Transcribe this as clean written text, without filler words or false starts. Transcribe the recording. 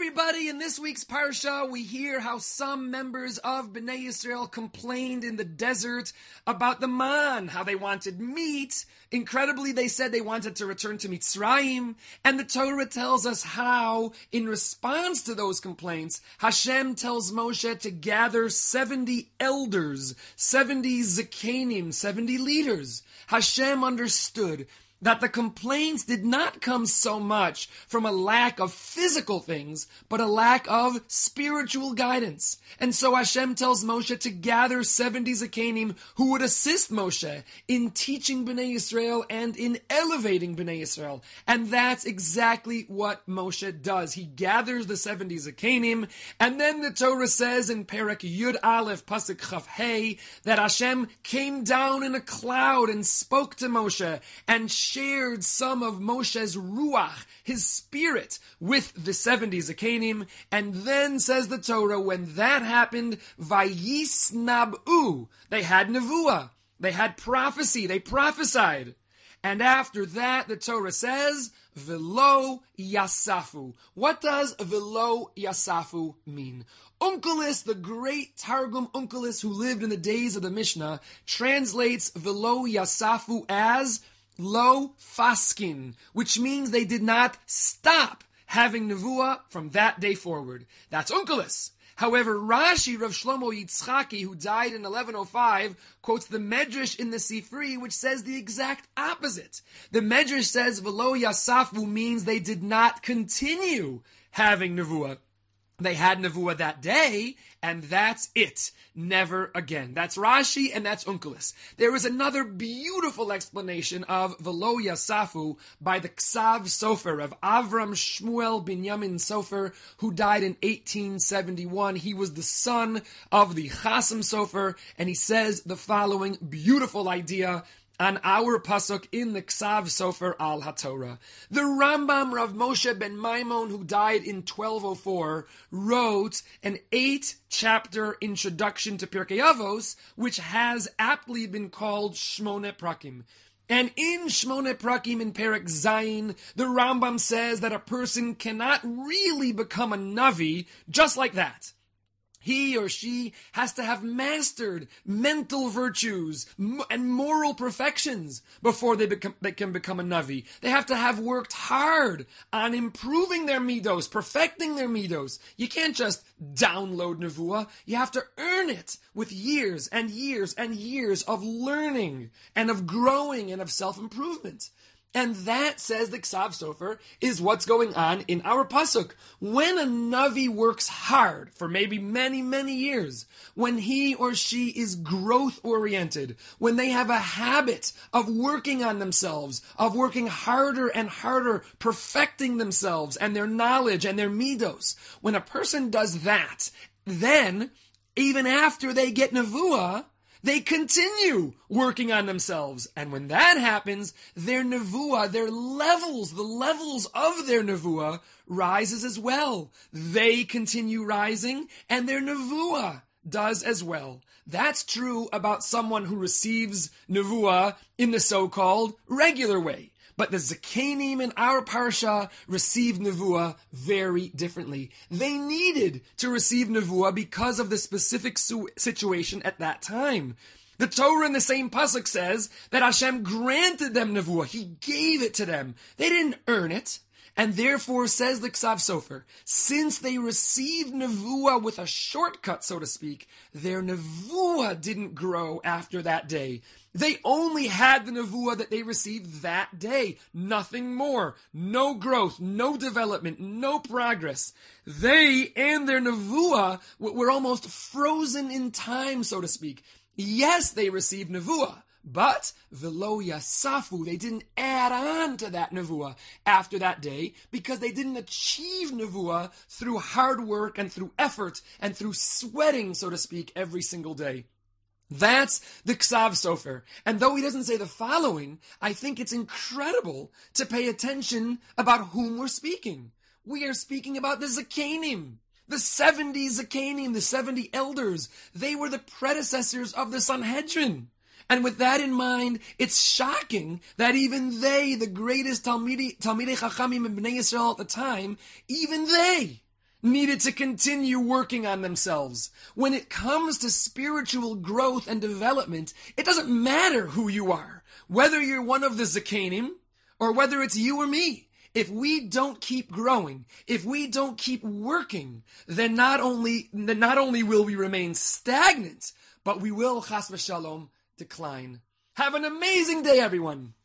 everybody, in this week's Parsha, we hear how some members of Bnei Yisrael complained in the desert about the man, how they wanted meat. Incredibly, they said they wanted to return to Mitzrayim. And the Torah tells us how, in response to those complaints, Hashem tells Moshe to gather 70 elders, 70 zikanim, 70 leaders. Hashem understood that the complaints did not come so much from a lack of physical things, but a lack of spiritual guidance. And so Hashem tells Moshe to gather 70 Zakanim who would assist Moshe in teaching Bnei Yisrael and in elevating Bnei Yisrael. And that's exactly what Moshe does. He gathers the 70 Zakanim, and then the Torah says in Perek Yud Aleph, Pasuk Chaf Hey, that Hashem came down in a cloud and spoke to Moshe and shared some of Moshe's ruach, his spirit, with the 70 Zakanim. And then says the Torah, when that happened, Vayisnabu, they had nevuah, they had prophecy, they prophesied. And after that, the Torah says, Velo Yasafu. What does Velo Yasafu mean? Onkelos, the great Targum Onkelos who lived in the days of the Mishnah, translates Velo Yasafu as Lo Faskin, which means they did not stop having nevuah from that day forward. That's Onkelos. However, Rashi, Rav Shlomo Yitzchaki, who died in 1105, quotes the Medrash in the Sifri, which says the exact opposite. The Medrash says, Velo Yasafu means they did not continue having nevuah. They had nevuah that day, and that's it. Never again. That's Rashi, and that's Onkelos. There is another beautiful explanation of Velo Yasafu by the Ksav Sofer of Avram Shmuel Binyamin Sofer, who died in 1871. He was the son of the Chasam Sofer, and he says the following beautiful idea on our pasuk in the Ksav Sofer al HaTorah. The Rambam Rav Moshe ben Maimon, who died in 1204, wrote an 8-chapter introduction to Pirkei Avos, which has aptly been called Shmone Prakim. And in Shmone Prakim in Perek Zayin, the Rambam says that a person cannot really become a Navi just like that. He or she has to have mastered mental virtues and moral perfections before they can become a Navi. They have to have worked hard on improving their midos, perfecting their midos. You can't just download nevuah. You have to earn it with years and years and years of learning and of growing and of self-improvement. And that, says the Ksav Sofer, is what's going on in our pasuk. When a Navi works hard for maybe many, many years, when he or she is growth-oriented, when they have a habit of working on themselves, of working harder and harder, perfecting themselves and their knowledge and their midos, when a person does that, then, even after they get nevuah, they continue working on themselves. And when that happens, their nevuah, their levels, the levels of their nevuah rises as well. They continue rising, and their nevuah does as well. That's true about someone who receives nevuah in the so-called regular way. But the Zakanim in our parsha received nevuah very differently. They needed to receive nevuah because of the specific situation at that time. The Torah in the same pasuk says that Hashem granted them nevuah. He gave it to them. They didn't earn it. And therefore, says the Ksav Sofer, since they received nevuah with a shortcut, so to speak, their nevuah didn't grow after that day. They only had the nevuah that they received that day. Nothing more. No growth, no development, no progress. They and their nevuah were almost frozen in time, so to speak. Yes, they received nevuah, but Velo Yasafu, they didn't add on to that nevuah after that day because they didn't achieve nevuah through hard work and through effort and through sweating, so to speak, every single day. That's the Ksav Sofer. And though he doesn't say the following, I think it's incredible to pay attention about whom we're speaking. We are speaking about the Zakanim. The 70 Zakanim, the 70 elders. They were the predecessors of the Sanhedrin. And with that in mind, it's shocking that even they, the greatest Talmidei Chachamim in Bnei Yisrael at the time, even they needed to continue working on themselves. When it comes to spiritual growth and development, it doesn't matter who you are, whether you're one of the Zakanim or whether it's you or me. If we don't keep growing, if we don't keep working, then not only will we remain stagnant, but we will, chas v'shalom, decline. Have an amazing day, everyone.